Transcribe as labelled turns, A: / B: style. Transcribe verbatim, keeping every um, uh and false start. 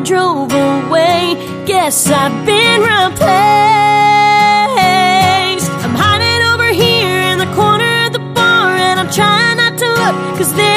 A: drove away. Guess I've been replaced. I'm hiding over here in the corner of the bar, and I'm trying not to look, 'cause there